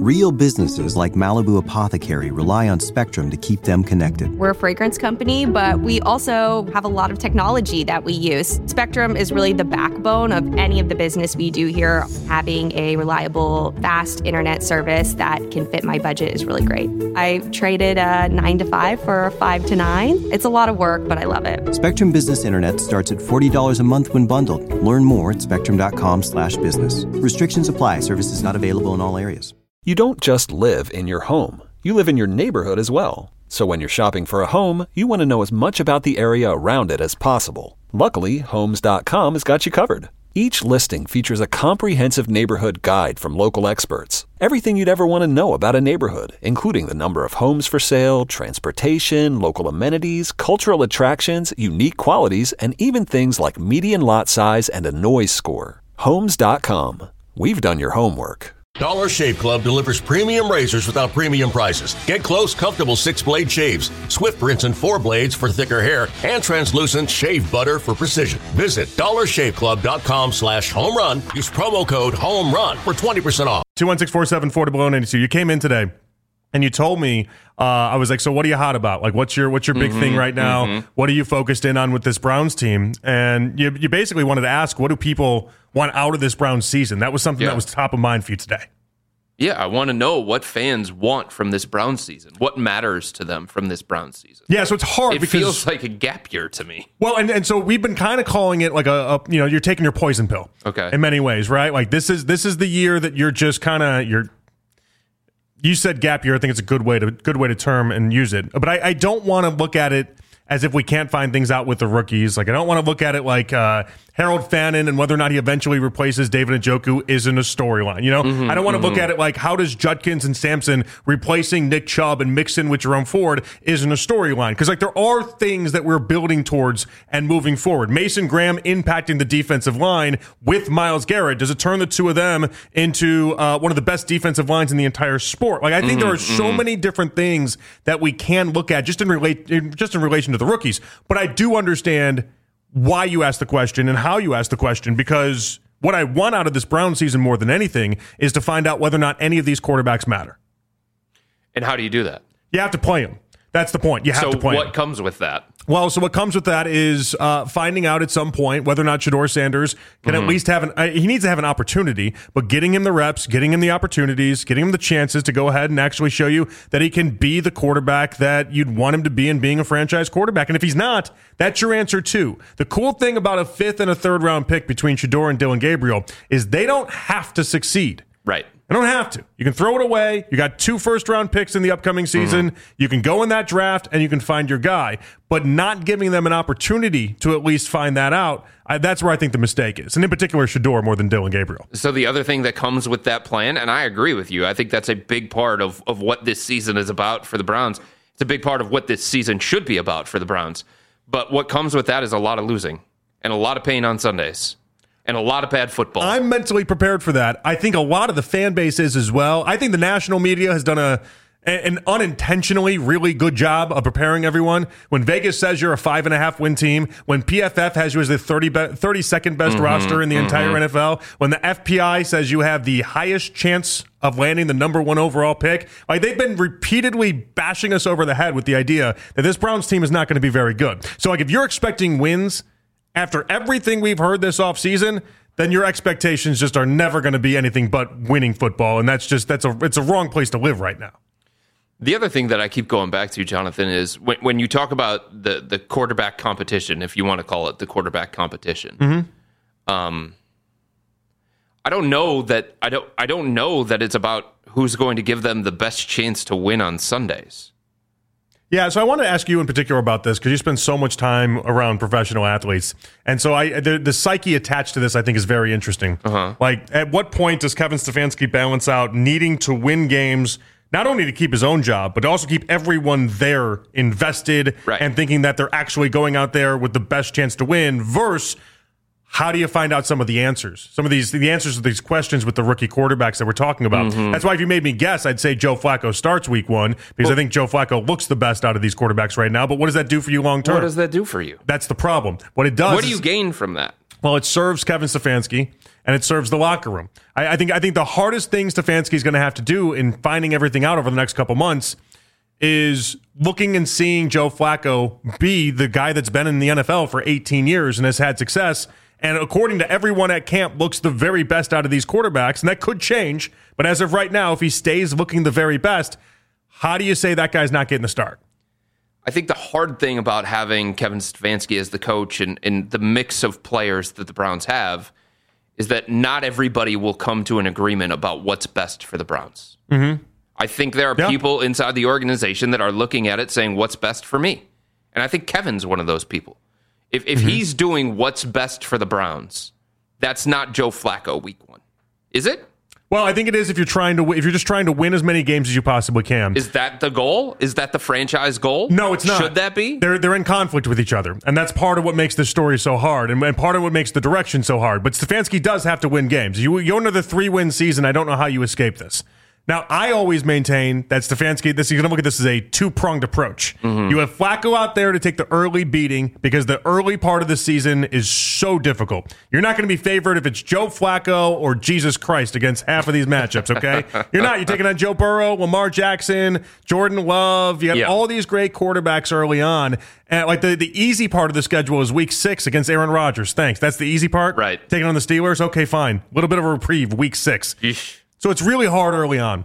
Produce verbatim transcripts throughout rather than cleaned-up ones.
Real businesses like Malibu Apothecary rely on Spectrum to keep them connected. We're a fragrance company, but we also have a lot of technology that we use. Spectrum is really the backbone of any of the business we do here. Having a reliable, fast internet service that can fit my budget is really great. I traded a nine to five for a five to nine. It's a lot of work, but I love it. Spectrum Business Internet starts at forty dollars a month when bundled. Learn more at spectrum.com slash business. Restrictions apply. Services not available in all areas. You don't just live in your home. You live in your neighborhood as well. So when you're shopping for a home, you want to know as much about the area around it as possible. Luckily, Homes dot com has got you covered. Each listing features a comprehensive neighborhood guide from local experts. Everything you'd ever want to know about a neighborhood, including the number of homes for sale, transportation, local amenities, cultural attractions, unique qualities, and even things like median lot size and a noise score. Homes dot com. We've done your homework. Dollar Shave Club delivers premium razors without premium prices. Get close, comfortable six-blade shaves, swift rinse and four blades for thicker hair, and translucent shave butter for precision. Visit dollar shave club dot com slash home run. Use promo code HOMERUN for twenty percent off. two one six four seven four below ninety-two. You came in today and you told me, uh, I was like, so what are you hot about? Like, what's your what's your big mm-hmm, thing right now? Mm-hmm. What are you focused in on with this Browns team? And you, you basically wanted to ask, what do people want out of this Browns season? That was something yeah. that was top of mind for you today. Yeah, I want to know what fans want from this Browns season. What matters to them from this Browns season? Yeah, so it's hard it because... It feels like a gap year to me. Well, and, and so we've been kind of calling it like a, a, you know, you're taking your poison pill. Okay. In many ways, right? Like this is this is the year that you're just kind of, you're... You said gap year. I think it's a good way to good way to term and use it. But I, I don't want to look at it as if we can't find things out with the rookies. Like, I don't want to look at it like uh, Harold Fannin and whether or not he eventually replaces David Njoku isn't a storyline. You know, mm-hmm, I don't want to mm-hmm. look at it like how does Judkins and Sampson replacing Nick Chubb and Mixon with Jerome Ford isn't a storyline. Because, like, there are things that we're building towards and moving forward. Mason Graham impacting the defensive line with Myles Garrett. Does it turn the two of them into uh, one of the best defensive lines in the entire sport? Like, I think mm-hmm, there are so mm-hmm. many different things that we can look at just in relate, just in relation to the rookies. But I do understand why you asked the question and how you asked the question, because what I want out of this Brown season more than anything is to find out whether or not any of these quarterbacks matter. And how do you do that? You have to play them. That's the point. You have so to play what them. comes with that? Well, so what comes with that is uh, finding out at some point whether or not Shedeur Sanders can mm-hmm. at least have an uh, he needs to have an opportunity, but getting him the reps, getting him the opportunities, getting him the chances to go ahead and actually show you that he can be the quarterback that you'd want him to be in being a franchise quarterback. And if he's not, that's your answer too. The cool thing about a fifth and a third round pick between Shedeur and Dillon Gabriel is they don't have to succeed. Right. I don't have to. You can throw it away. You got two first-round picks in the upcoming season. Mm-hmm. You can go in that draft, and you can find your guy. But not giving them an opportunity to at least find that out, I, that's where I think the mistake is. And in particular, Shedeur more than Dillon Gabriel. So the other thing that comes with that plan, and I agree with you, I think that's a big part of, of what this season is about for the Browns. It's a big part of what this season should be about for the Browns. But what comes with that is a lot of losing and a lot of pain on Sundays. And a lot of bad football. I'm mentally prepared for that. I think a lot of the fan base is as well. I think the national media has done a an unintentionally really good job of preparing everyone. When Vegas says you're a five and a half win team, when P F F has you as the thirty be- thirty-second best mm-hmm, roster in the mm-hmm. entire N F L, when the F P I says you have the highest chance of landing the number one overall pick, like they've been repeatedly bashing us over the head with the idea that this Browns team is not going to be very good. So like if you're expecting wins after everything we've heard this offseason, then your expectations just are never going to be anything but winning football, and that's just that's a it's a wrong place to live right now. The other thing that I keep going back to, Jonathan, is when, when you talk about the, the quarterback competition, if you want to call it the quarterback competition, mm-hmm. um, I don't know that I don't I don't know that it's about who's going to give them the best chance to win on Sundays. Yeah, so I want to ask you in particular about this because you spend so much time around professional athletes. And so I the, the psyche attached to this, I think, is very interesting. Uh-huh. Like, at what point does Kevin Stefanski balance out needing to win games, not only to keep his own job, but to also keep everyone there invested right. and thinking that they're actually going out there with the best chance to win versus how do you find out some of the answers? Some of these, the answers to these questions with the rookie quarterbacks that we're talking about. Mm-hmm. That's why if you made me guess, I'd say Joe Flacco starts week one because well, I think Joe Flacco looks the best out of these quarterbacks right now. But what does that do for you long term? What does that do for you? That's the problem. What it does. What do you is, gain from that? Well, it serves Kevin Stefanski and it serves the locker room. I, I think I think the hardest thing Stefanski is going to have to do in finding everything out over the next couple months is looking and seeing Joe Flacco be the guy that's been in the N F L for eighteen years and has had success. And according to everyone at camp, looks the very best out of these quarterbacks. And that could change. But as of right now, if he stays looking the very best, how do you say that guy's not getting the start? I think the hard thing about having Kevin Stefanski as the coach and, and the mix of players that the Browns have is that not everybody will come to an agreement about what's best for the Browns. Mm-hmm. I think there are yeah. people inside the organization that are looking at it saying, what's best for me? And I think Kevin's one of those people. If if mm-hmm. he's doing what's best for the Browns, that's not Joe Flacco week one. Is it? Well, I think it is if you're trying to if you're just trying to win as many games as you possibly can. Is that the goal? Is that the franchise goal? No, it's not. Should that be? They're they're in conflict with each other, and that's part of what makes this story so hard, and, and part of what makes the direction so hard. But Stefanski does have to win games. You you go into the three win season. I don't know how you escape this. Now, I always maintain that Stefanski, this, you're going to look at this as a two-pronged approach. Mm-hmm. You have Flacco out there to take the early beating because the early part of the season is so difficult. You're not going to be favored if it's Joe Flacco or Jesus Christ against half of these matchups, okay? You're not. You're taking on Joe Burrow, Lamar Jackson, Jordan Love. You got yeah. all these great quarterbacks early on. And like the, the easy part of the schedule is week six against Aaron Rodgers. Thanks. That's the easy part? Right. Taking on the Steelers? Okay, fine. A little bit of a reprieve, week six. Yeesh. So it's really hard early on.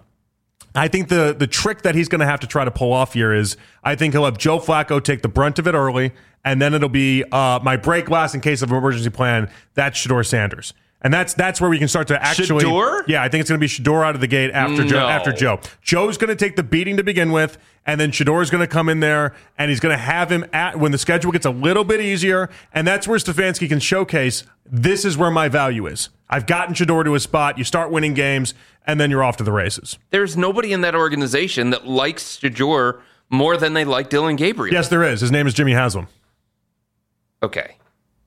I think the the trick that he's going to have to try to pull off here is I think he'll have Joe Flacco take the brunt of it early, and then it'll be uh, my break glass in case of an emergency plan. That's Shedeur Sanders. And that's that's where we can start to actually... Shedeur? Yeah, I think it's going to be Shedeur out of the gate after no. Joe. After Joe. Joe's going to take the beating to begin with, and then Shedeur's going to come in there, and he's going to have him at when the schedule gets a little bit easier, and that's where Stefanski can showcase, this is where my value is. I've gotten Shedeur to a spot, you start winning games, and then you're off to the races. There's nobody in that organization that likes Shedeur more than they like Dylan Gabriel. Yes, there is. His name is Jimmy Haslam. Okay.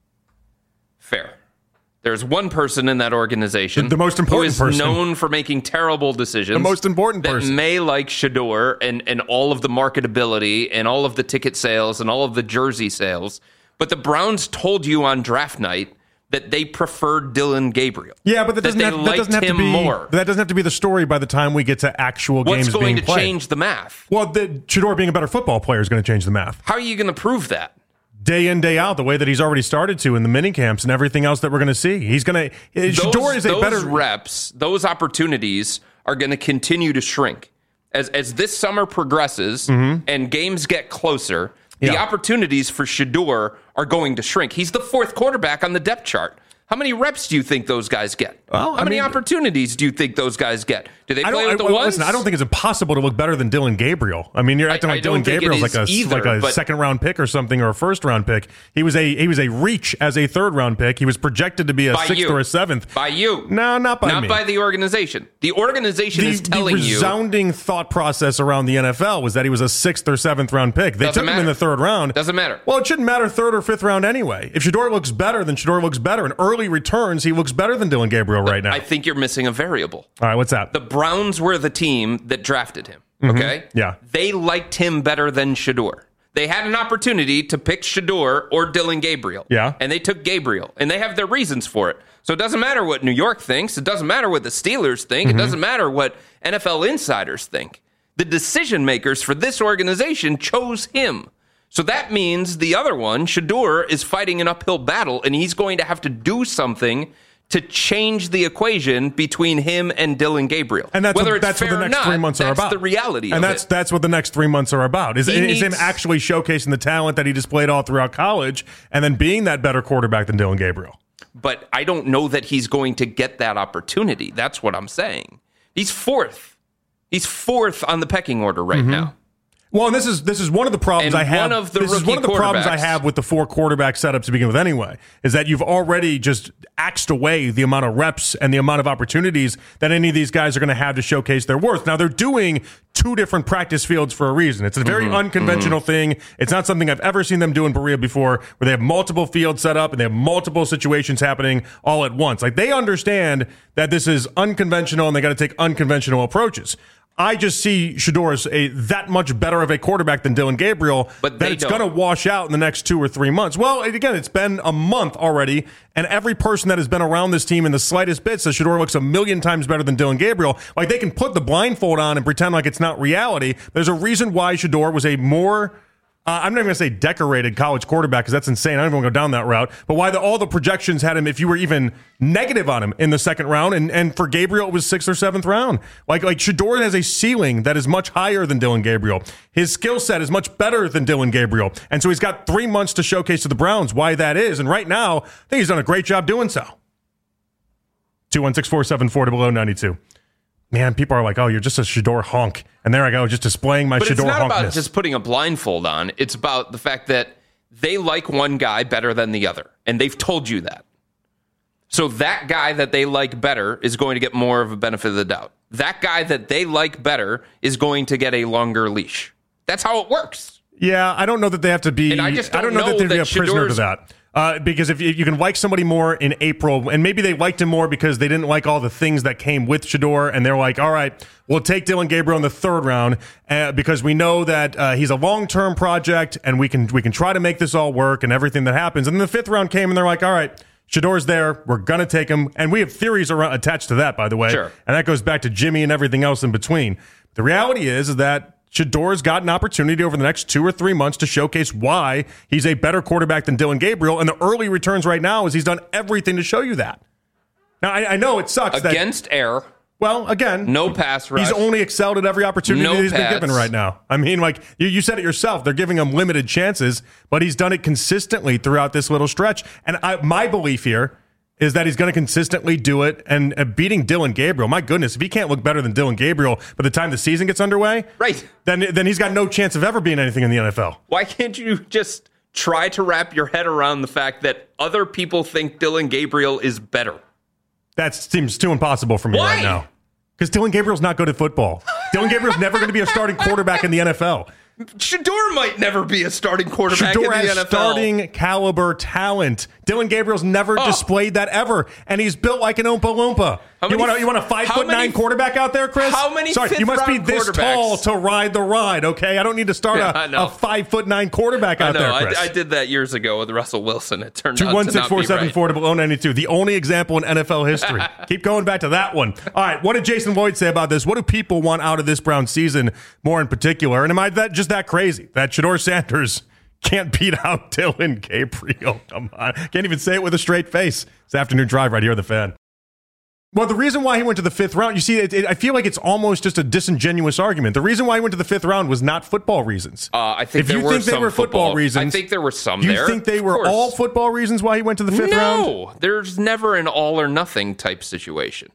Fair. There's one person in that organization the, the most important who is person. known for making terrible decisions. The most important that person. may like Shedeur and, and all of the marketability and all of the ticket sales and all of the jersey sales. But the Browns told you on draft night that they preferred Dylan Gabriel. Yeah, but that doesn't, that have, that doesn't have to be more. That doesn't have to be the story by the time we get to actual What's games being played. What's going to change the math? Well, the, Shedeur being a better football player is going to change the math. How are you going to prove that? Day in, day out, the way that he's already started to in the mini camps and everything else that we're going to see. He's going to... Shedeur is a those better... reps, those opportunities are going to continue to shrink. As as this summer progresses mm-hmm. and games get closer, the yeah. opportunities for Shedeur are going to shrink. He's the fourth quarterback on the depth chart. How many reps do you think those guys get? Well, How I many mean, opportunities do you think those guys get? Do they play with the I, ones? Listen, I don't think it's impossible to look better than Dylan Gabriel. I mean, you're acting I, like I Dylan Gabriel's like a either, like a second round pick or something, or a first round pick. He was a he was a reach as a third round pick. He was projected to be a by sixth you. or a seventh. By you? No, not by not me. Not by the organization. The organization the, is telling the you. The resounding thought process around the N F L was that he was a sixth or seventh round pick. They Doesn't took matter. him in the third round. Doesn't matter. Well, it shouldn't matter third or fifth round anyway. If Shedeur looks better, then Shedeur looks better. In early returns, he looks better than Dylan Gabriel right now. I think you're missing a variable. All right, what's that? The Browns were the team that drafted him, okay? Mm-hmm. Yeah. They liked him better than Shedeur. They had an opportunity to pick Shedeur or Dylan Gabriel. Yeah. And they took Gabriel, and they have their reasons for it. So it doesn't matter what New York thinks. It doesn't matter what the Steelers think. Mm-hmm. It doesn't matter what N F L insiders think. The decision makers for this organization chose him. So that means the other one, Shedeur, is fighting an uphill battle, and he's going to have to do something to change the equation between him and Dylan Gabriel. And that's Whether what, it's that's fair what the next or not, three months are that's about. the reality and of that's it. that's what the next three months are about. Is, He is needs- him actually showcasing the talent that he displayed all throughout college, and then being that better quarterback than Dylan Gabriel. But I don't know that he's going to get that opportunity. That's what I'm saying. He's fourth. He's fourth on the pecking order right mm-hmm. now. Well, and this is this is one of the problems And I have. one of the this is one of the rookie problems I quarterbacks- have with the four quarterback setup to begin with. Anyway, is that you've already just axed away the amount of reps and the amount of opportunities that any of these guys are going to have to showcase their worth. Now they're doing two different practice fields for a reason. It's a very Mm-hmm. unconventional mm-hmm. thing. It's not something I've ever seen them do in Berea before, where they have multiple fields set up and they have multiple situations happening all at once. Like they understand that this is unconventional and they got to take unconventional approaches. I just see Shedeur as a that much better of a quarterback than Dillon Gabriel, but that it's going to wash out in the next two or three months. Well, again, it's been a month already, and every person that has been around this team in the slightest bit says Shedeur looks a million times better than Dillon Gabriel. Like, they can put the blindfold on and pretend like it's not reality. There's a reason why Shedeur was a more... Uh, I'm not even going to say decorated college quarterback because that's insane. I don't even want to go down that route. But why the, all the projections had him, if you were even negative on him in the second round, and, and for Gabriel, it was sixth or seventh round. Like, like Shedeur has a ceiling that is much higher than Dillon Gabriel. His skill set is much better than Dillon Gabriel. And so he's got three months to showcase to the Browns why that is. And right now, I think he's done a great job doing so. two one six, four seven four, below ninety-two. Man, people are like, oh, you're just a Shedeur honk. And there I go, just displaying my but Shedeur honkness. It's not about just putting a blindfold on. It's about the fact that they like one guy better than the other. And they've told you that. So that guy that they like better is going to get more of a benefit of the doubt. That guy that they like better is going to get a longer leash. That's how it works. Yeah, I don't know that they have to be... And I just don't, I don't know, know that they'd be a that prisoner to that. Uh, because if you, you can like somebody more in April, and maybe they liked him more because they didn't like all the things that came with Shedeur, and they're like, all right, we'll take Dillon Gabriel in the third round uh, because we know that uh, he's a long-term project, and we can we can try to make this all work and everything that happens. And then the fifth round came, and they're like, all right, Shedeur's there. We're going to take him. And we have theories around, attached to that, by the way. Sure. And that goes back to Jimmy and everything else in between. The reality is, is that Shedeur's got an opportunity over the next two or three months to showcase why he's a better quarterback than Dillon Gabriel. And the early returns right now is he's done everything to show you that. Now, I, I know it sucks. Against that, air. Well, again, no pass rush. He's only excelled at every opportunity no that he's pads. been given right now. I mean, like, you, you said it yourself. They're giving him limited chances, but he's done it consistently throughout this little stretch. And I, my belief here is that he's going to consistently do it. And uh, beating Dillon Gabriel, my goodness, if he can't look better than Dillon Gabriel by the time the season gets underway, right, then then he's got no chance of ever being anything in the N F L. Why can't you just try to wrap your head around the fact that other people think Dillon Gabriel is better? That seems too impossible for me Why? right now. Because Dillon Gabriel's not good at football. Dillon Gabriel's never going to be a starting quarterback in the N F L. Shedeur might never be a starting quarterback Shedeur in the has N F L. Starting caliber talent. Dillon Gabriel's never oh. displayed that ever, and he's built like an Oompa Loompa. How you many, want a, you want a five foot many, nine quarterback out there, Chris? How many? Sorry, you must be this tall to ride the ride. Okay, I don't need to start yeah, a, a five foot nine quarterback out I know. there, Chris. I, I did that years ago with Russell Wilson. It turned Two out one to six not four be seven four right. below ninety two. The only example in N F L history. Keep going back to that one. All right, what did Jason Lloyd say about this? What do people want out of this Brown season more in particular? And am I that just that crazy that Shedeur Sanders can't beat out Dillon Gabriel? Come on, can't even say it with a straight face. It's Afternoon Drive right here on The Fan. Well, the reason why he went to the fifth round, you see, it, it, I feel like it's almost just a disingenuous argument. The reason why he went to the fifth round was not football reasons. Uh, I think if there you were think they some were football, football reasons, I think there were some you there. You think they were all football reasons why he went to the fifth no, round? No, there's never an all or nothing type situation.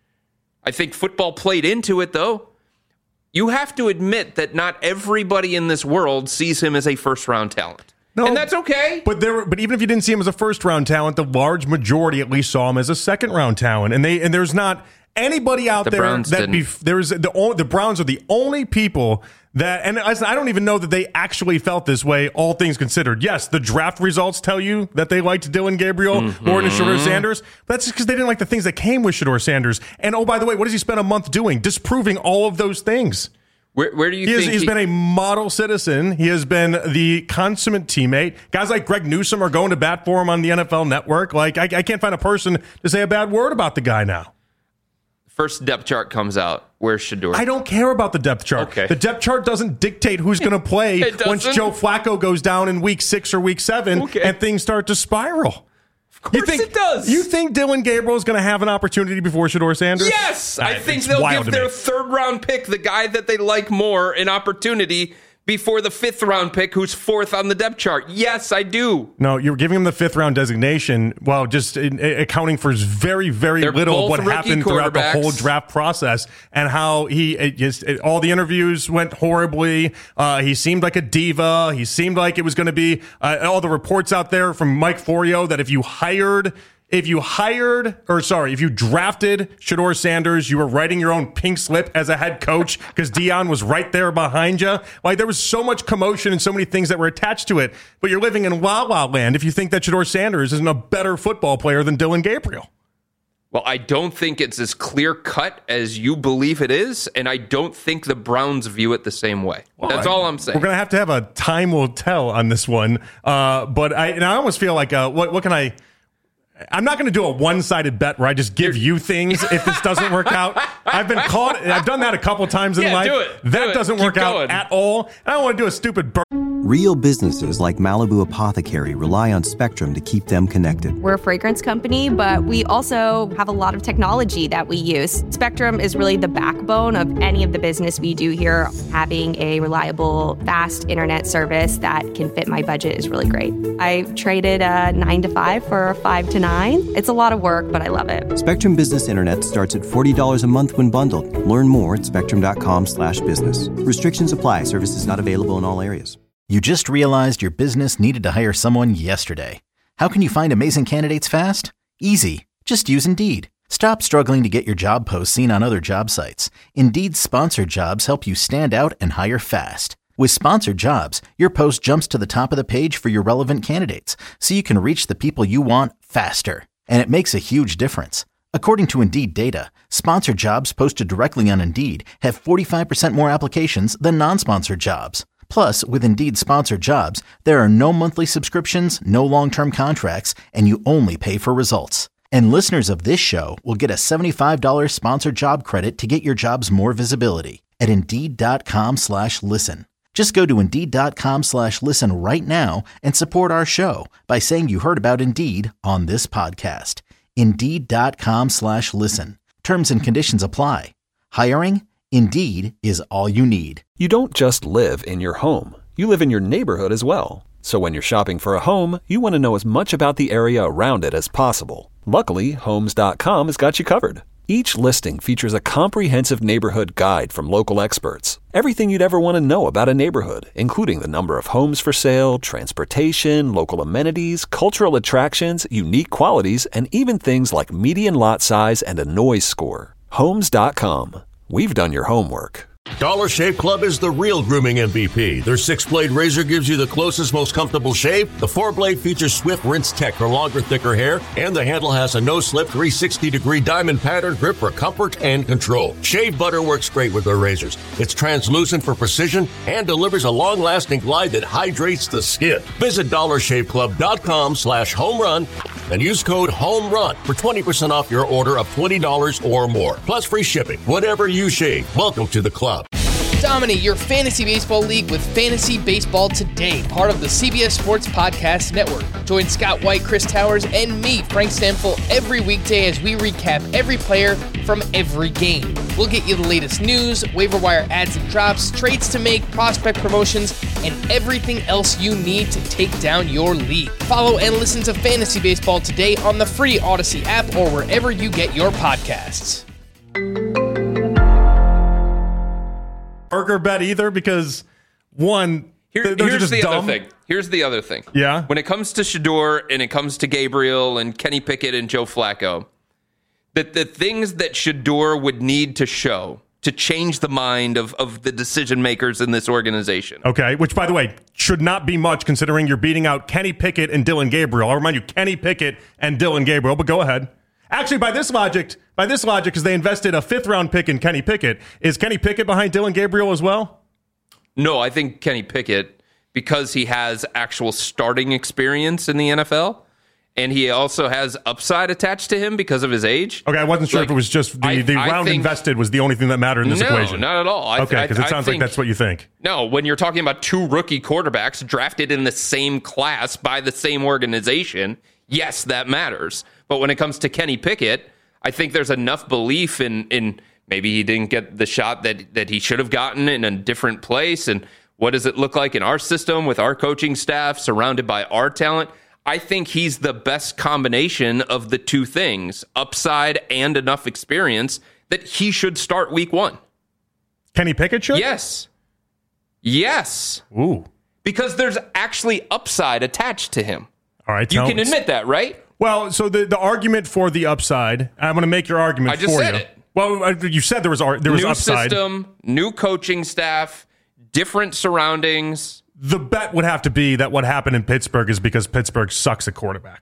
I think football played into it, though. You have to admit that not everybody in this world sees him as a first round talent. No, and that's okay. But there, were, but even if you didn't see him as a first round talent, the large majority at least saw him as a second round talent. And they and there's not anybody out the there Browns that be, there's the only, the Browns are the only people that, and I don't even know that they actually felt this way, all things considered. Yes, the draft results tell you that they liked Dillon Gabriel mm-hmm. more than Shedeur Sanders. But that's just because they didn't like the things that came with Shedeur Sanders. And oh, by the way, what does he spend a month doing? Disproving all of those things. Where, where do you he think has, he's he, been a model citizen? He has been the consummate teammate. Guys like Greg Newsome are going to bat for him on the N F L Network. Like I, I can't find a person to say a bad word about the guy now. First depth chart comes out. Where's Shedeur? I don't care about the depth chart. Okay. The depth chart doesn't dictate who's going to play once Joe Flacco goes down in week six or week seven okay. and things start to spiral. Of course you think, it does. You think Dillon Gabriel is going to have an opportunity before Shedeur Sanders? Yes. I, I think they'll give their me. third round pick, the guy that they like more, an opportunity before the fifth round pick, who's fourth on the depth chart. Yes, I do. No, you're giving him the fifth round designation while just in, in, accounting for very, very They're little of what happened throughout the whole draft process and how he it just it, all the interviews went horribly. Uh, he seemed like a diva. He seemed like it was going to be uh, all the reports out there from Mike Florio that if you hired. If you hired, or sorry, if you drafted Shedeur Sanders, you were writing your own pink slip as a head coach because Deion was right there behind you. Like there was so much commotion and so many things that were attached to it. But you're living in la la land if you think that Shedeur Sanders isn't a better football player than Dillon Gabriel. Well, I don't think it's as clear cut as you believe it is, and I don't think the Browns view it the same way. Well, That's I, all I'm saying. We're gonna have to have a time will tell on this one. Uh, but I, and I almost feel like, uh, what, what can I? I'm not going to do a one-sided bet where I just give you things if this doesn't work out. I've been caught. I've done that a couple times in yeah, life. Do it. That do it. doesn't Keep work going. out at all. I don't want to do a stupid burn. Real businesses like Malibu Apothecary rely on Spectrum to keep them connected. We're a fragrance company, but we also have a lot of technology that we use. Spectrum is really the backbone of any of the business we do here. Having a reliable, fast internet service that can fit my budget is really great. I traded a nine to five for a five to nine. It's a lot of work, but I love it. Spectrum Business Internet starts at forty dollars a month when bundled. Learn more at spectrum.com slash business. Restrictions apply. Services not available in all areas. You just realized your business needed to hire someone yesterday. How can you find amazing candidates fast? Easy. Just use Indeed. Stop struggling to get your job posts seen on other job sites. Indeed's sponsored jobs help you stand out and hire fast. With sponsored jobs, your post jumps to the top of the page for your relevant candidates, so you can reach the people you want faster. And it makes a huge difference. According to Indeed data, sponsored jobs posted directly on Indeed have forty-five percent more applications than non-sponsored jobs. Plus, with Indeed sponsored jobs, there are no monthly subscriptions, no long-term contracts, and you only pay for results. And listeners of this show will get a seventy-five dollars sponsored job credit to get your jobs more visibility at Indeed.com slash listen. Just go to Indeed.com slash listen right now and support our show by saying you heard about Indeed on this podcast. Indeed.com slash listen. Terms and conditions apply. Hiring? Indeed is all you need. You don't just live in your home. You live in your neighborhood as well. So when you're shopping for a home, you want to know as much about the area around it as possible. Luckily, Homes dot com has got you covered. Each listing features a comprehensive neighborhood guide from local experts. Everything you'd ever want to know about a neighborhood, including the number of homes for sale, transportation, local amenities, cultural attractions, unique qualities, and even things like median lot size and a noise score. Homes dot com. We've done your homework. Dollar Shave Club is the real grooming M V P. Their six-blade razor gives you the closest, most comfortable shave. The four-blade features Swift Rinse Tech for longer, thicker hair. And the handle has a no-slip three hundred sixty degree diamond pattern grip for comfort and control. Shave butter works great with their razors. It's translucent for precision and delivers a long-lasting glide that hydrates the skin. Visit dollarshaveclub.com slash home run and use code HOMERUN for twenty percent off your order of twenty dollars or more. Plus free shipping. Whatever you shave, welcome to the club. Dominate your fantasy baseball league with Fantasy Baseball Today, part of the C B S Sports Podcast Network. Join Scott White, Chris Towers, and me, Frank Stanfill, every weekday as we recap every player from every game. We'll get you the latest news, waiver wire ads and drops, trades to make, prospect promotions, and everything else you need to take down your league. Follow and listen to Fantasy Baseball Today on the free Odyssey app or wherever you get your podcasts. Burger bet either, because one, Here, those are here's just the dumb. other thing. Here's the other thing. Yeah. When it comes to Shador and it comes to Gabriel and Kenny Pickett and Joe Flacco, that the things that Shador would need to show to change the mind of, of the decision makers in this organization. Okay, which, by the way, should not be much considering you're beating out Kenny Pickett and Dylan Gabriel. I'll remind you, Kenny Pickett and Dylan Gabriel, but go ahead. Actually, by this logic, by this logic, because they invested a fifth round pick in Kenny Pickett, is Kenny Pickett behind Dylan Gabriel as well? No, I think Kenny Pickett, because he has actual starting experience in the N F L, and he also has upside attached to him because of his age. Okay, I wasn't sure like, if it was just the, I, the I round think, invested was the only thing that mattered in this no, equation. No, not at all. I, okay, because it sounds think, like that's what you think. No, when you're talking about two rookie quarterbacks drafted in the same class by the same organization, yes, that matters. But when it comes to Kenny Pickett, I think there's enough belief in, in maybe he didn't get the shot that, that he should have gotten in a different place. And what does it look like in our system with our coaching staff surrounded by our talent? I think he's the best combination of the two things, upside and enough experience, that he should start week one. Kenny Pickett should? Yes. Yes. Ooh. Because there's actually upside attached to him. All right. You tell can us. admit that, right? Well, so the, the argument for the upside, I'm going to make your argument I just for said you. it. Well, you said there was there was new upside. system, new coaching staff, different surroundings. The bet would have to be that what happened in Pittsburgh is because Pittsburgh sucks at quarterbacks.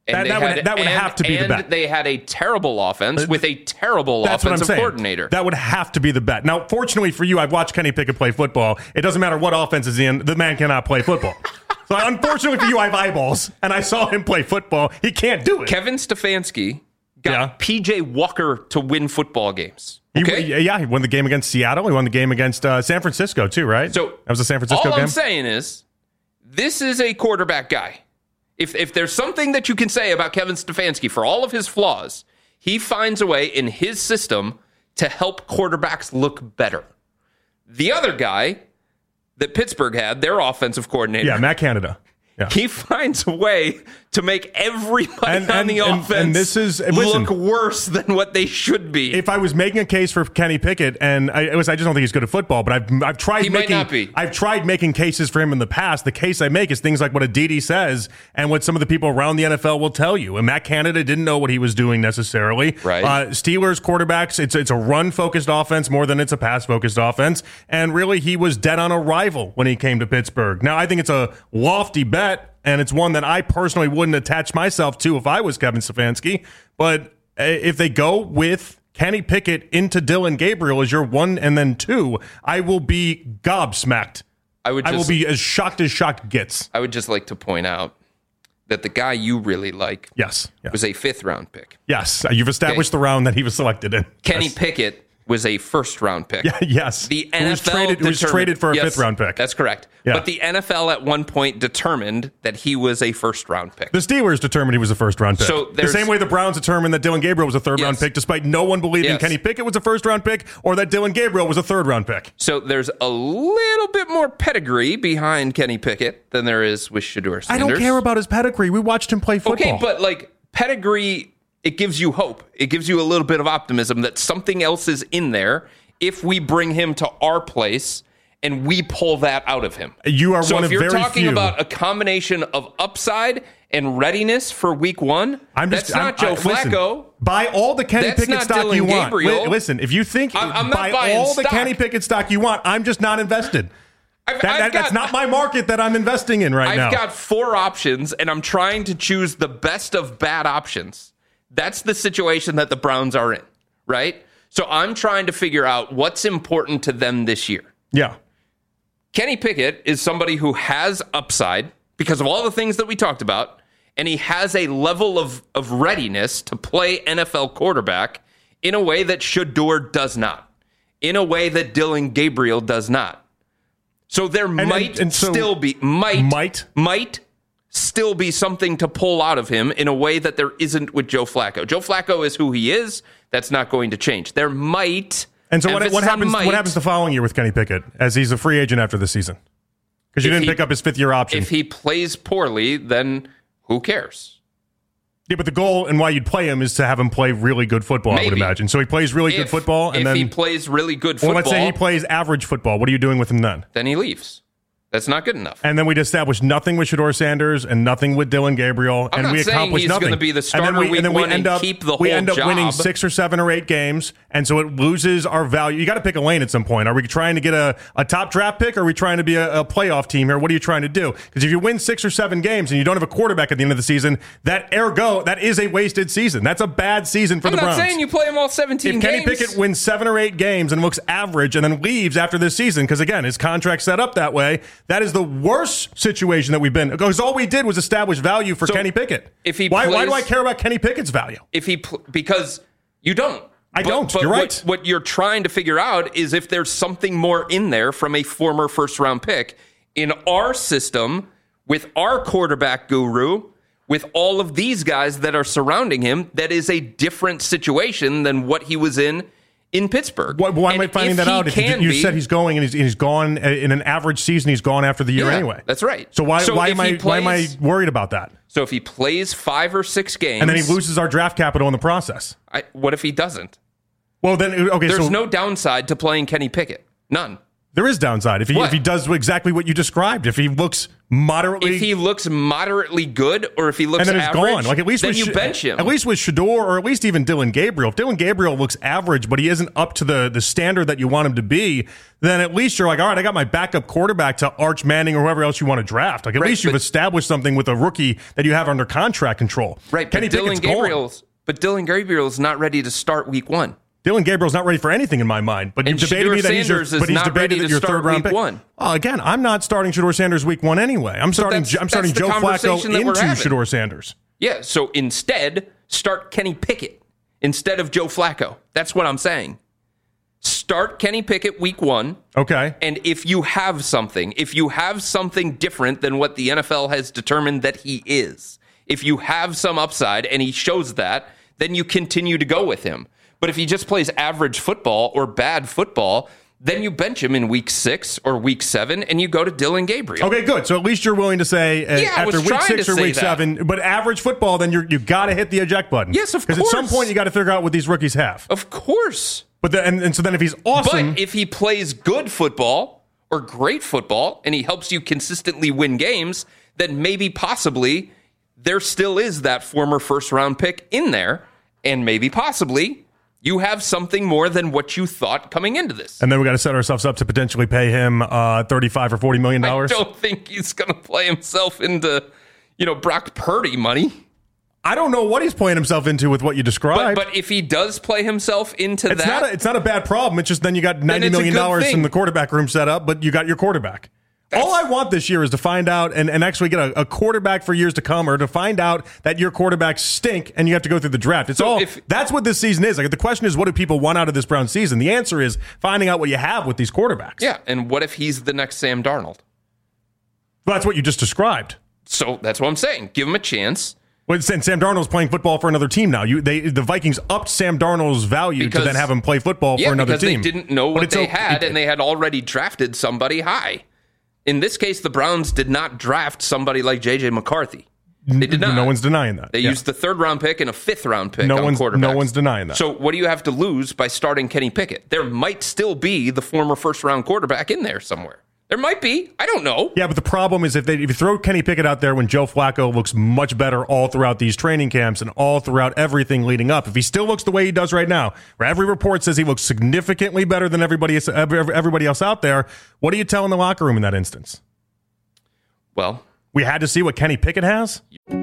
And that, that had, would that would and, have to be and the bet. They had a terrible offense with a terrible That's what I'm offensive saying. coordinator. That would have to be the bet. Now, fortunately for you, I've watched Kenny Pickett play football. It doesn't matter what offense is in, the man cannot play football. So unfortunately for you, I have eyeballs, and I saw him play football. He can't do it. Kevin Stefanski got Yeah. P J Walker to win football games. He- Okay? yeah, he won the game against Seattle. He won the game against uh, San Francisco, too, right? So that was a San Francisco all game? I'm saying is, this is a quarterback guy. If if there's something that you can say about Kevin Stefanski, for all of his flaws, he finds a way in his system to help quarterbacks look better. The other guy that Pittsburgh had, their offensive coordinator, Yeah, Matt Canada. Yeah. he finds a way to make everybody And- on and- the and- offense and this is- listen, look worse than what they should be. If I was making a case for Kenny Pickett, and I, it was, I just don't think he's good at football, but I've I've tried He might making not be. I've tried making cases for him in the past. The case I make is things like what Aditi says and what some of the people around the N F L will tell you. And Matt Canada didn't know what he was doing necessarily. Right. Uh, Steelers quarterbacks, it's it's a run focused offense more than it's a pass focused offense, and really he was dead on arrival when he came to Pittsburgh. Now I think it's a lofty bet. And it's one that I personally wouldn't attach myself to if I was Kevin Stefanski. But if they go with Kenny Pickett into Dylan Gabriel as your one and then two, I will be gobsmacked. I would I will just- be as shocked as shocked gets. I would just like to point out that the guy you really like Yes. Yes. was a fifth round pick. Yes. You've established Okay. the round that he was selected in. Kenny Yes. Pickett was a first round pick. Yeah, yes. The Who N was F L traded, who was determined- traded for a Yes, fifth round pick. That's correct. Yeah. But the N F L at one point determined that he was a first round pick. The Steelers determined he was a first round pick. So the there's- same way the Browns determined that Dylan Gabriel was a third round Yes. pick, despite no one believing Yes. Kenny Pickett was a first round pick or that Dylan Gabriel was a third round pick. So there's a little bit more pedigree behind Kenny Pickett than there is with Shedeur Sanders. I don't care about his pedigree. We watched him play football. Okay, but like pedigree, it gives you hope. It gives you a little bit of optimism that something else is in there if we bring him to our place and we pull that out of him. You are so one if of you're very talking few. about a combination of upside and readiness for week one, I'm just, that's not I'm- Joe I- listen, Flacco. buy all the Kenny That's Pickett not stock Dylan you want. Gabriel. Li- Listen, if you think I'm- I'm not buy buying all the stock. Kenny Pickett stock you want, I'm just not invested. I've, That, I've that- that's got- not my market that I'm investing in right I've now. got four options, and I'm trying to choose the best of bad options. That's the situation that the Browns are in, right? So I'm trying to figure out what's important to them this year. yeah. Kenny Pickett is somebody who has upside because of all the things that we talked about, and he has a level of, of readiness to play N F L quarterback in a way that Shedeur does not, in a way that Dylan Gabriel does not. So there and- might and so- still be might Might? might still be something to pull out of him in a way that there isn't with Joe Flacco. Joe Flacco is who he is. That's not going to change. There might. And so what, emphasis what on happens? might, What happens the following year with Kenny Pickett as he's a free agent after the season? Because you If didn't he- pick up his fifth year option. If he plays poorly, then who cares? yeah, but the goal and why you'd play him is to have him play really good football. I would Maybe. imagine. So he plays really good If- football, and if then he plays really good well, football, let's say he plays average football. What are you doing with him then? then he leaves. That's not good enough. And then we'd establish nothing with Shedeur Sanders and nothing with Dylan Gabriel, I'm and not we saying accomplish he's nothing. gonna be the and starter then we, week and then we one end and up keep the we whole end up winning job. six or seven or eight games, and so it loses our value. You got to pick a lane at some point. Are we trying to get a, a top draft pick, or are we trying to be a, a playoff team here? What are you trying to do? Because if you win six or seven games and you don't have a quarterback at the end of the season, that ergo that is a wasted season. That's a bad season for I'm the not Browns. saying you play him all seventeen If Kenny games. Pickett wins seven or eight games and looks average and then leaves after this season, because again, his contract's set up that way, that is the worst situation that we've been. Because all we did was establish value for So, Kenny Pickett. if he why, why do I plays- care about Kenny Pickett's value? if he pl- because you don't. I But- don't. But You're what, right. What you're trying to figure out is if there's something more in there from a former first round pick in our system with our quarterback guru, with all of these guys that are surrounding him, that is a different situation than what he was in in Pittsburgh. Why, why am I And finding if that he out? If you, can you be- said he's going and he's, he's gone uh, in an average season, he's gone after the year Yeah, anyway. that's right. So why So why if am I he why am I plays- worried about that? So if he plays five or six games, And then he loses our draft capital in the process. I, what if he doesn't? Well, then okay. There's so no downside to playing Kenny Pickett. None. There is downside. If he What? if he does exactly what you described, if he looks moderately, If he looks moderately good, or if he looks and then it's average, gone. Like at least then with you Sh- bench him. At least with Shedeur, or at least even Dylan Gabriel. If Dylan Gabriel looks average, but he isn't up to the the standard that you want him to be, then at least you're like, all right, I got my backup quarterback to Arch Manning or whoever else you want to draft. Like at Right, least you've but- established something with a rookie that you have under contract control. Right, Kenny but Dylan Pickett's gone. Gabriel's but Dylan Gabriel's not ready to start week one. Dylan Gabriel's not ready for anything in my mind, but And you've debated Shedeur me that he's your, Sanders is but he's not debated ready that to your start third round week pick. one. Oh, again, I'm not starting Shedeur Sanders week one anyway. I'm starting. that's- I'm starting that's the Joe Flacco conversation that we're into having. Shedeur Sanders. Yeah, so instead, start Kenny Pickett instead of Joe Flacco. That's what I'm saying. Start Kenny Pickett week one. Okay. And if you have something, if you have something different than what the N F L has determined that he is, if you have some upside and he shows that, then you continue to go with him. But if he just plays average football or bad football, then you bench him in week six or week seven and you go to Dylan Gabriel. Okay, good. So at least you're willing to say uh, Yeah, I after was week trying six to or say week that. seven, but average football, then you're, you got to hit the eject button. Yes, of Because at some course. point you got to figure out what these rookies have. Of course. But the, and, and so then if he's awesome, But if he plays good football or great football and he helps you consistently win games, then maybe possibly there still is that former first round pick in there. And maybe possibly you have something more than what you thought coming into this. and then we got to set ourselves up to potentially pay him uh, thirty-five or forty million I dollars. don't think he's going to play himself into, you know, Brock Purdy money. I don't know what he's playing himself into with what you But, described. but if he does play himself into it's that, not a, it's not a bad problem. It's just then you got ninety it's a million good dollars thing. in the quarterback room set up, but you got your quarterback. All I want this year is to find out and, and actually get a, a quarterback for years to come, or to find out that your quarterbacks stink and you have to go through the draft. It's So all if- that's what this season is. Like the question is, what do people want out of this Brown season? The answer is finding out what you have with these quarterbacks. yeah. And what if he's the next Sam Darnold? Well, that's what you just described. So that's what I'm saying. Give him a chance. Well, and Sam Darnold's playing football for another team now. You, they, the Vikings upped Sam Darnold's value Because- to then have him play football Yeah, for another because team. they didn't know But what it's they okay- had, and they had already drafted somebody high. In this case, the Browns did not draft somebody like J J McCarthy. They did not. No one's denying that. They Yeah. used the third round pick and a fifth round pick No on one's- quarterbacks. no one's denying that. So what do you have to lose by starting Kenny Pickett? There might still be the former first round quarterback in there somewhere. There might be. I don't know. Yeah, but the problem is if they if you throw Kenny Pickett out there when Joe Flacco looks much better all throughout these training camps and all throughout everything leading up, if he still looks the way he does right now, where every report says he looks significantly better than everybody else- everybody else out there, what do you tell in the locker room in that instance? Well, We had to see what Kenny Pickett has?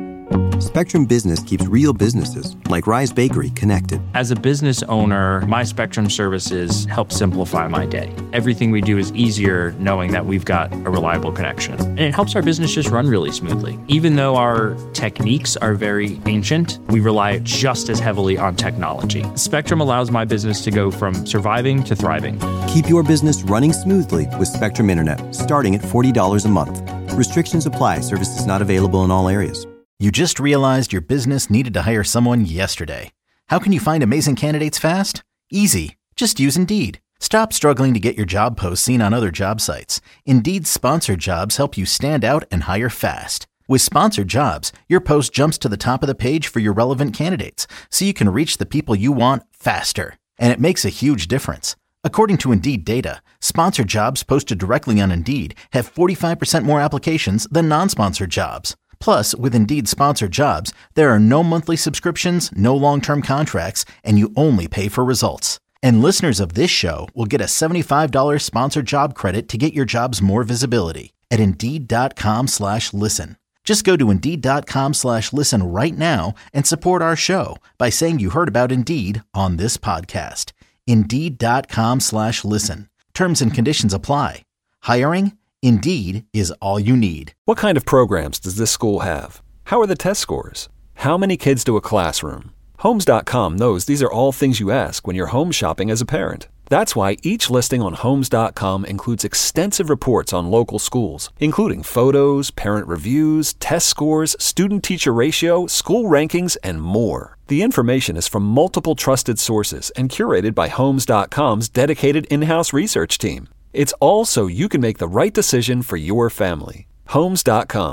Spectrum Business keeps real businesses, like Rise Bakery, connected. As a business owner, my Spectrum services help simplify my day. Everything we do is easier knowing that we've got a reliable connection. And it helps our business just run really smoothly. Even though our techniques are very ancient, we rely just as heavily on technology. Spectrum allows my business to go from surviving to thriving. Keep your business running smoothly with Spectrum Internet, starting at forty dollars a month. Restrictions apply. Services not available in all areas. You just realized your business needed to hire someone yesterday. How can you find amazing candidates fast? Easy. Just use Indeed. Stop struggling to get your job posts seen on other job sites. Indeed's sponsored jobs help you stand out and hire fast. With sponsored jobs, your post jumps to the top of the page for your relevant candidates, so you can reach the people you want faster. And it makes a huge difference. According to Indeed data, sponsored jobs posted directly on Indeed have forty-five percent more applications than non-sponsored jobs. Plus, with Indeed sponsored jobs, there are no monthly subscriptions, no long-term contracts, and you only pay for results. And listeners of this show will get a seventy-five dollars sponsored job credit to get your jobs more visibility at Indeed.com slash listen. Just go to Indeed.com slash listen right now and support our show by saying you heard about Indeed on this podcast. Indeed.com slash listen. Terms and conditions apply. Hiring? Indeed is all you need. What kind of programs does this school have? How are the test scores? How many kids do a classroom? Homes dot com knows these are all things you ask when you're home shopping as a parent. That's why each listing on Homes dot com includes extensive reports on local schools, including photos, parent reviews, test scores, student-teacher ratio, school rankings, and more. The information is from multiple trusted sources and curated by Homes dot com's dedicated in-house research team. It's all so you can make the right decision for your family. Homes dot com.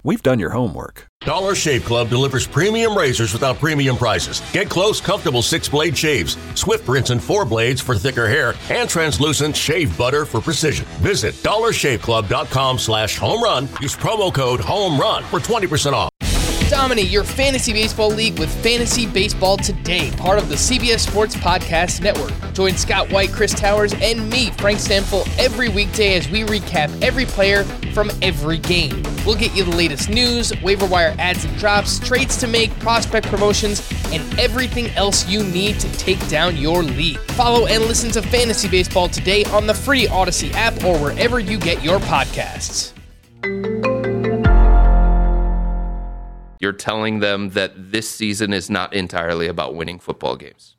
We've done your homework. Dollar Shave Club delivers premium razors without premium prices. Get close, comfortable six-blade shaves, Swift rinse and four blades for thicker hair, and translucent shave butter for precision. Visit dollar shave club dot com slash home run. Use promo code HOMERUN for twenty percent off. Dominate your fantasy baseball league with Fantasy Baseball Today, part of the C B S Sports Podcast Network. Join Scott White, Chris Towers, and me, Frank Stamfel, every weekday as we recap every player from every game. We'll get you the latest news, waiver wire ads and drops, trades to make, prospect promotions, and everything else you need to take down your league. Follow and listen to Fantasy Baseball Today on the free Odyssey app or wherever you get your podcasts. You're telling them that this season is not entirely about winning football games.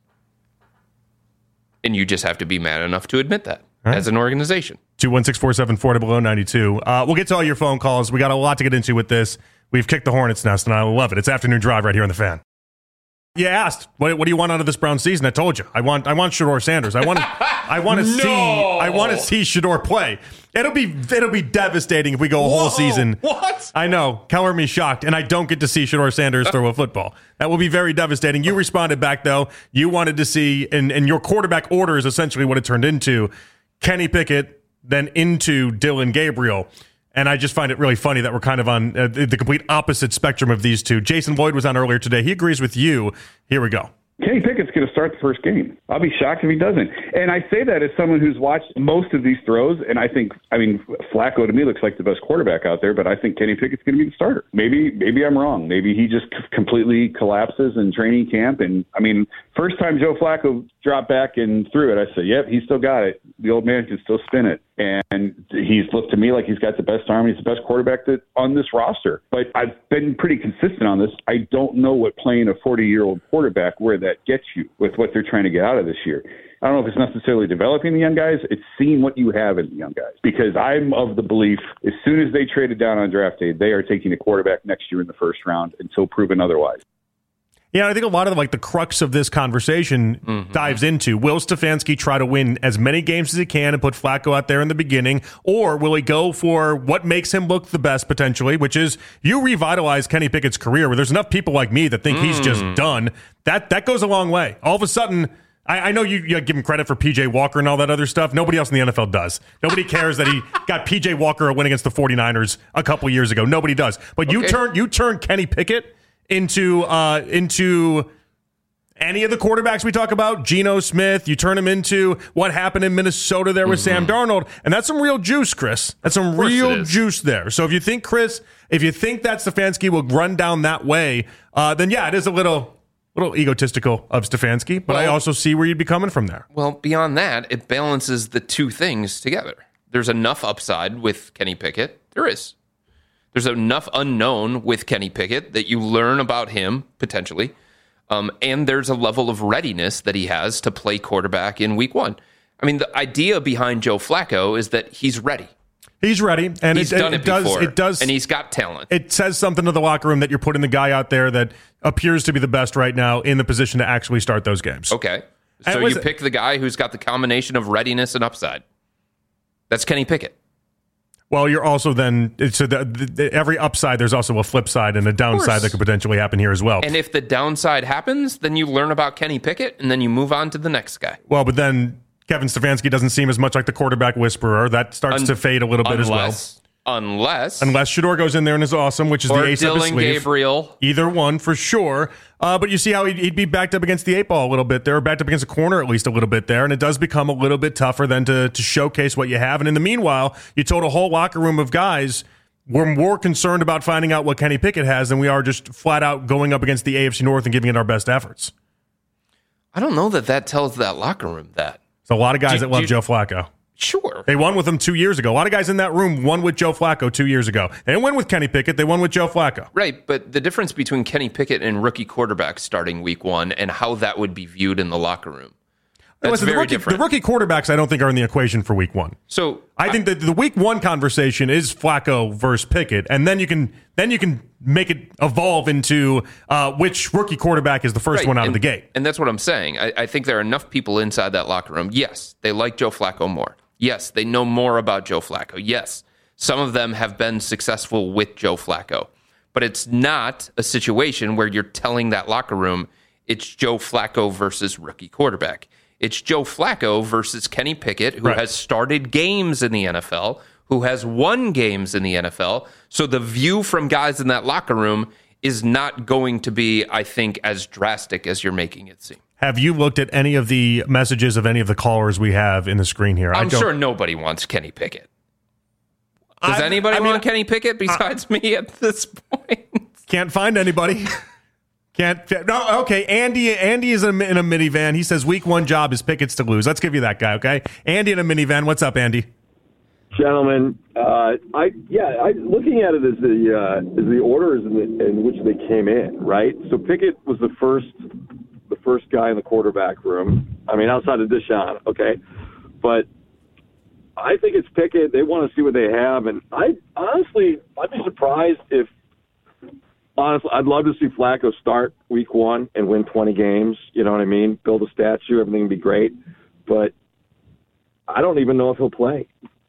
And you just have to be man enough to admit that right. as an organization. two one six, four seven four, zero zero nine two. Uh, we'll get to all your phone calls. We got a lot to get into with this. We've kicked the hornet's nest, and I love it. It's Afternoon Drive right here on The Fan. You asked, what, what do you want out of this Brown season? I told you. I want I want Shedeur Sanders. I want to I want to no! see I want to see Shedeur play. It'll be it'll be devastating if we go a Whoa, whole season. What? I know. Color me shocked, and I don't get to see Shedeur Sanders throw a football. That will be very devastating. You responded back though. You wanted to see, and, and your quarterback order is essentially what it turned into. Kenny Pickett, then into Dillon Gabriel. And I just find it really funny that we're kind of on uh, the complete opposite spectrum of these two. Jason Lloyd was on earlier today. He agrees with you. Here we go. Kenny Pickett's going to start the first game. I'll be shocked if he doesn't. And I say that as someone who's watched most of these throws, and I think, I mean, Flacco to me looks like the best quarterback out there, but I think Kenny Pickett's going to be the starter. Maybe maybe I'm wrong. Maybe he just completely collapses in training camp. And, I mean, first time Joe Flacco dropped back and threw it, I said, yep, he's still got it. The old man can still spin it. And he's looked to me like he's got the best arm. He's the best quarterback that, on this roster. But I've been pretty consistent on this. I don't know what playing a forty-year-old quarterback, where that gets you with what they're trying to get out of this year. I don't know if it's necessarily developing the young guys. It's seeing what you have in the young guys. Because I'm of the belief as soon as they traded down on draft day, they are taking a quarterback next year in the first round until proven otherwise. Yeah, I think a lot of like the crux of this conversation mm-hmm. dives into, will Stefanski try to win as many games as he can and put Flacco out there in the beginning, or will he go for what makes him look the best potentially, which is you revitalize Kenny Pickett's career where there's enough people like me that think mm. he's just done. That that goes a long way. All of a sudden, I, I know you, you give him credit for P J Walker and all that other stuff. Nobody else in the N F L does. Nobody cares that he got P J Walker a win against the 49ers a couple years ago. Nobody does. But okay. you turn you turn Kenny Pickett into uh, into any of the quarterbacks we talk about, Geno Smith, you turn him into what happened in Minnesota there with mm-hmm. Sam Darnold, and that's some real juice, Chris. That's some real juice there. So if you think, Chris, if you think that Stefanski will run down that way, uh, then yeah, it is a little little egotistical of Stefanski, but well, I also see where you'd be coming from there. Well, beyond that, it balances the two things together. There's enough upside with Kenny Pickett. There is. There's enough unknown with Kenny Pickett that you learn about him, potentially. Um, and there's a level of readiness that he has to play quarterback in week one. I mean, the idea behind Joe Flacco is that he's ready. He's ready. And he's it, done it, it, it before. Does, it does. And he's got talent. It says something to the locker room that you're putting the guy out there that appears to be the best right now in the position to actually start those games. Okay. So was, you pick the guy who's got the combination of readiness and upside. That's Kenny Pickett. Well, you're also then, so the, the, every upside, there's also a flip side and a downside that could potentially happen here as well. And if the downside happens, then you learn about Kenny Pickett, and then you move on to the next guy. Well, but then Kevin Stefanski doesn't seem as much like the quarterback whisperer. That starts Un- to fade a little bit unless, as well. Unless. Unless Shedeur goes in there and is awesome, which is the ace Dillon up his sleeve. Gabriel. Either one, for sure. Uh, but you see how he'd, he'd be backed up against the eight ball a little bit there, or backed up against a corner at least a little bit there, and it does become a little bit tougher then to, to showcase what you have. And in the meanwhile, you told a whole locker room of guys, we're more concerned about finding out what Kenny Pickett has than we are just flat out going up against the A F C North and giving it our best efforts. I don't know that that tells that locker room that. There's a lot of guys do, that love do, Joe Flacco. Sure. They won with him two years ago. A lot of guys in that room won with Joe Flacco two years ago. They didn't win with Kenny Pickett. They won with Joe Flacco. Right, but the difference between Kenny Pickett and rookie quarterbacks starting week one and how that would be viewed in the locker room. That's Listen, very the, rookie, different. the rookie quarterbacks I don't think are in the equation for week one. So I, I think that the week one conversation is Flacco versus Pickett, and then you can then you can make it evolve into uh, which rookie quarterback is the first right, one out and, of the gate. And that's what I'm saying. I, I think there are enough people inside that locker room. Yes, they like Joe Flacco more. Yes, they know more about Joe Flacco. Yes, some of them have been successful with Joe Flacco. but it's not a situation where you're telling that locker room it's Joe Flacco versus rookie quarterback. It's Joe Flacco versus Kenny Pickett, who right. has started games in the N F L, who has won games in the N F L. So the view from guys in that locker room is not going to be, I think, as drastic as you're making it seem. Have you looked at any of the messages of any of the callers we have in the screen here? I'm sure nobody wants Kenny Pickett. Does I, anybody I mean, want Kenny Pickett besides uh, me at this point? Can't find anybody. Can't. No. Okay. Andy. Andy is in a, in a minivan. He says week one job is Pickett's to lose. Let's give you that guy. Okay. Andy in a minivan. What's up, Andy? Gentlemen, uh, I yeah. I looking at it as the uh, as the orders in, the, in which they came in. Right. So Pickett was the first the first guy in the quarterback room. I mean, outside of Deshaun. Okay, but. I think it's Pickett. They want to see what they have, and I honestly, I'd be surprised if. Honestly, I'd love to see Flacco start week one and win twenty games. You know what I mean? Build a statue, everything would be great, but I don't even know if he'll play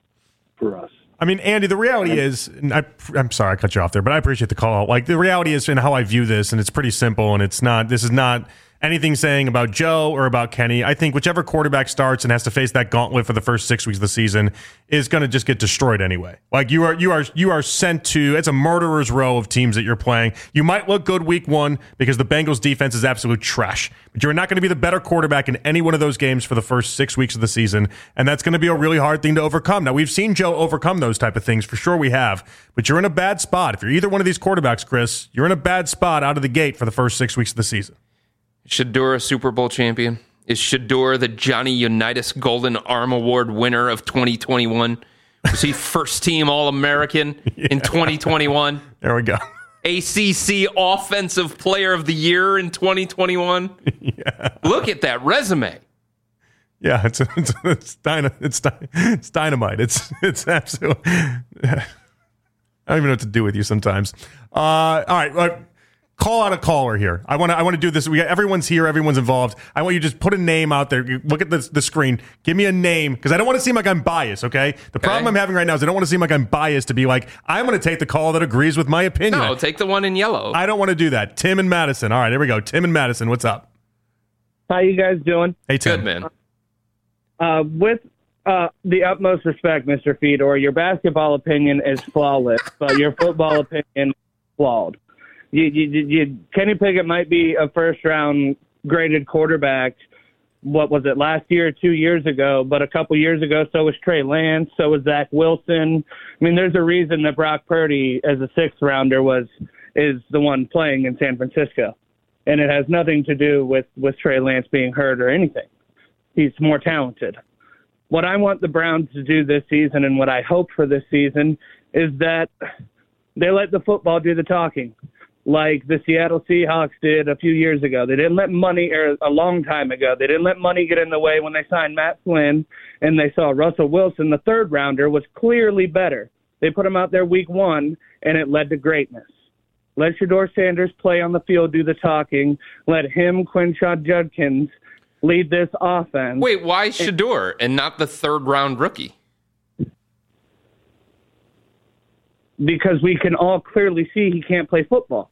for us. I mean, Andy, the reality is, and I, I'm sorry I cut you off there, but I appreciate the call. Like, the reality is, and how I view this, and it's pretty simple, and it's not. This is not anything saying about Joe or about Kenny. I think whichever quarterback starts and has to face that gauntlet for the first six weeks of the season is going to just get destroyed anyway. Like you are, you are, you are sent to. It's a murderer's row of teams that you're playing. You might look good week one because the Bengals defense is absolute trash, but you're not going to be the better quarterback in any one of those games for the first six weeks of the season, and that's going to be a really hard thing to overcome. Now, we've seen Joe overcome those type of things for sure. We have, but you're in a bad spot if you're either one of these quarterbacks, Chris. You're in a bad spot out of the gate for the first six weeks of the season. Shedeur a Super Bowl champion? Is Shedeur the Johnny Unitas Golden Arm Award winner of twenty twenty-one? Was he first team All-American yeah. in twenty twenty-one? There we go. A C C Offensive Player of the Year in twenty twenty-one? Yeah. Look at that resume. Yeah, it's it's it's, dyna, it's, it's dynamite. It's it's absolute. I don't even know what to do with you sometimes. Uh, all right. Uh, Call out a caller here. I want to. I want to do this. We got, everyone's here. Everyone's involved. I want you to just put a name out there. You look at the the screen. Give me a name because I don't want to seem like I'm biased. Okay. The okay. problem I'm having right now is I don't want to seem like I'm biased to be like I'm going to take the call that agrees with my opinion. No, take the one in yellow. I don't want to do that. Tim and Madison. All right, here we go. Tim and Madison. What's up? How you guys doing? Hey, Tim. Good, man. Uh, with uh, the utmost respect, Mister Fedor, your basketball opinion is flawless, but your football opinion is flawed. You, you, you, Kenny Pickett might be a first-round graded quarterback, what was it, last year or two years ago, but a couple years ago, so was Trey Lance, so was Zach Wilson. I mean, there's a reason that Brock Purdy, as a sixth-rounder, was is the one playing in San Francisco, and it has nothing to do with, with Trey Lance being hurt or anything. He's more talented. What I want the Browns to do this season and what I hope for this season is that they let the football do the talking, like the Seattle Seahawks did a few years ago. They didn't let money, or a long time ago, they didn't let money get in the way when they signed Matt Flynn, and they saw Russell Wilson, the third rounder, was clearly better. They put him out there week one, and it led to greatness. Let Shedeur Sanders play on the field, do the talking. Let him, Quinshon Judkins, lead this offense. Wait, why Shedeur and not the third-round rookie? Because we can all clearly see he can't play football.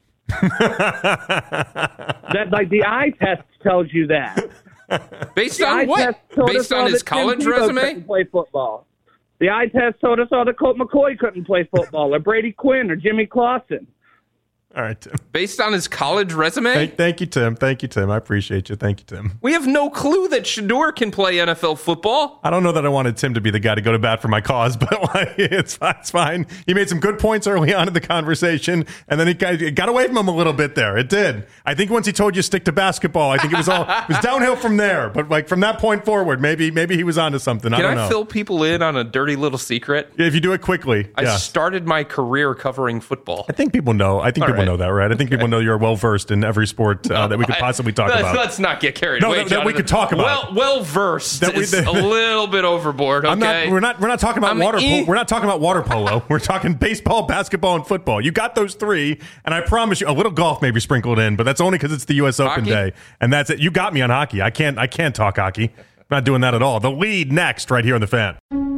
That, like, the eye test tells you that. Based the on what? Based on his college resume? Play football. The eye test told us all that Colt McCoy couldn't play football, or Brady Quinn, or Jimmy Clausen. All right, Tim. Based on his college resume? Thank, thank you, Tim. Thank you, Tim. I appreciate you. Thank you, Tim. We have no clue that Shedeur can play N F L football. I don't know that I wanted Tim to be the guy to go to bat for my cause, but like, it's, it's fine. He made some good points early on in the conversation, and then he got, it got away from him a little bit there. It did. I think once he told you stick to basketball, I think it was all it was downhill from there. But like from that point forward, maybe maybe he was onto something. Can I don't I know. fill people in on a dirty little secret? If you do it quickly. I yeah. started my career covering football. I think people know. I think all people right. know that, right? I think people know you're well versed in every sport uh, no, that we could possibly talk I, about. Let's not get carried no, away. No, that we could talk about. Well, well versed. That we, that, a little bit overboard. Okay, I'm not, we're not. We're not talking about I'm water. E- po- we're not talking about water polo. We're talking baseball, basketball, and football. You got those three, and I promise you, a little golf may be sprinkled in, but that's only because it's the U S Open hockey? day, and that's it. You got me on hockey. I can't. I can't talk hockey. I'm not doing that at all. The lead next, right here on The Fan.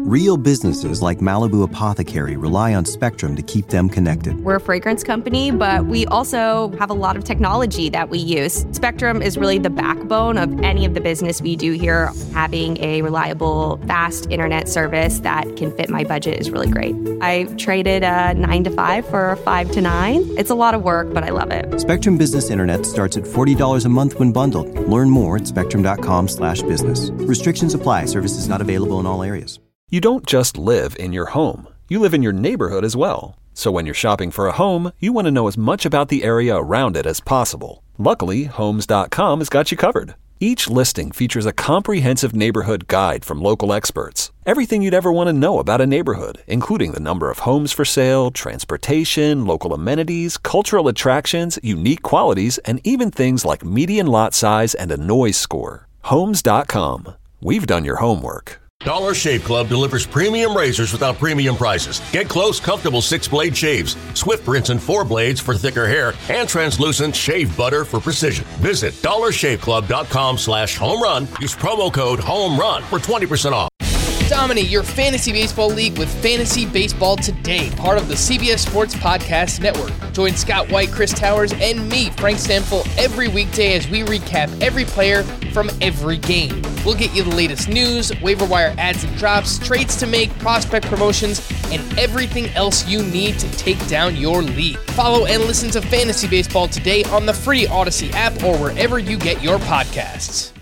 Real businesses like Malibu Apothecary rely on Spectrum to keep them connected. We're a fragrance company, but we also have a lot of technology that we use. Spectrum is really the backbone of any of the business we do here. Having a reliable, fast internet service that can fit my budget is really great. I traded a nine to five for a five to nine. It's a lot of work, but I love it. Spectrum Business Internet starts at forty dollars a month when bundled. Learn more at spectrum.com slash business. Restrictions apply. Services not available in all areas. You don't just live in your home. You live in your neighborhood as well. So when you're shopping for a home, you want to know as much about the area around it as possible. Luckily, Homes dot com has got you covered. Each listing features a comprehensive neighborhood guide from local experts. Everything you'd ever want to know about a neighborhood, including the number of homes for sale, transportation, local amenities, cultural attractions, unique qualities, and even things like median lot size and a noise score. Homes dot com. We've done your homework. Dollar Shave Club delivers premium razors without premium prices. Get close, comfortable six-blade shaves, Swift rinse and four blades for thicker hair, and translucent shave butter for precision. Visit dollar shave club dot com slash home run. Use promo code HOMERUN for twenty percent off. Dominate your fantasy baseball league with Fantasy Baseball Today, part of the C B S Sports Podcast Network. Join Scott White, Chris Towers, and me, Frank Stanfill, every weekday as we recap every player from every game. We'll get you the latest news, waiver wire ads and drops, trades to make, prospect promotions, and everything else you need to take down your league. Follow and listen to Fantasy Baseball Today on the free Odyssey app or wherever you get your podcasts.